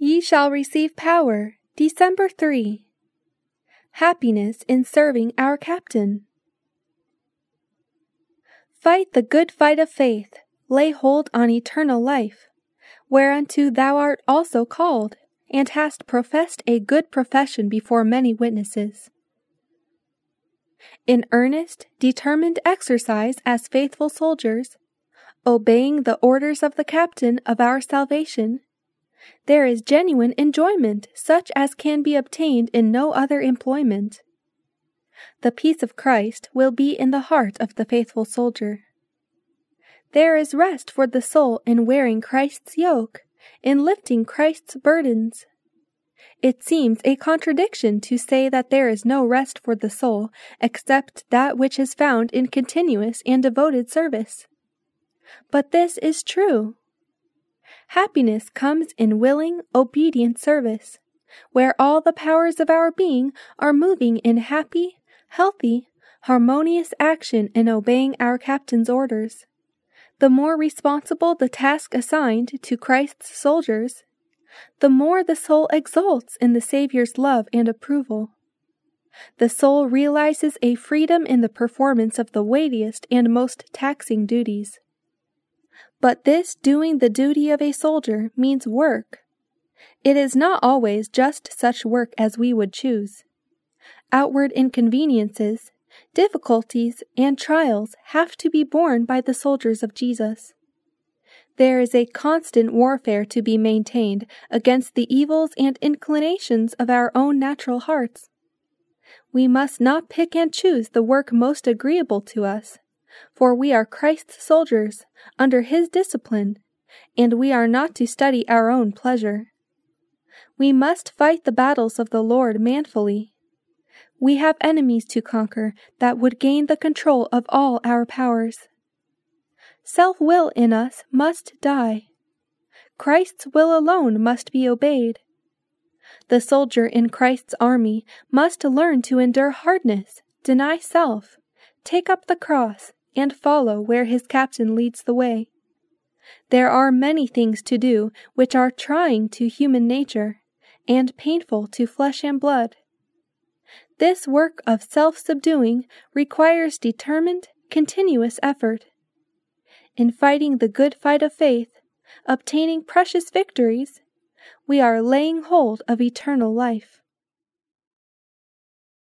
Ye shall receive power, December 3. Happiness in serving our Captain. Fight the good fight of faith, lay hold on eternal life, whereunto thou art also called, and hast professed a good profession before many witnesses. In earnest, determined exercise as faithful soldiers, obeying the orders of the Captain of our salvation, there is genuine enjoyment such as can be obtained in no other employment. The peace of Christ will be in the heart of the faithful soldier. There is rest for the soul in wearing Christ's yoke, in lifting Christ's burdens. It seems a contradiction to say that there is no rest for the soul except that which is found in continuous and devoted service. But this is true. Happiness comes in willing, obedient service, where all the powers of our being are moving in happy, healthy, harmonious action in obeying our Captain's orders. The more responsible the task assigned to Christ's soldiers, the more the soul exults in the Savior's love and approval. The soul realizes a freedom in the performance of the weightiest and most taxing duties. But this doing the duty of a soldier means work. It is not always just such work as we would choose. Outward inconveniences, difficulties, and trials have to be borne by the soldiers of Jesus. There is a constant warfare to be maintained against the evils and inclinations of our own natural hearts. We must not pick and choose the work most agreeable to us, for we are Christ's soldiers, under His discipline, and we are not to study our own pleasure. We must fight the battles of the Lord manfully. We have enemies to conquer that would gain the control of all our powers. Self-will in us must die. Christ's will alone must be obeyed. The soldier in Christ's army must learn to endure hardness, deny self, take up the cross, and follow where his Captain leads the way. There are many things to do which are trying to human nature, and painful to flesh and blood. This work of self-subduing requires determined, continuous effort. In fighting the good fight of faith, obtaining precious victories, we are laying hold of eternal life.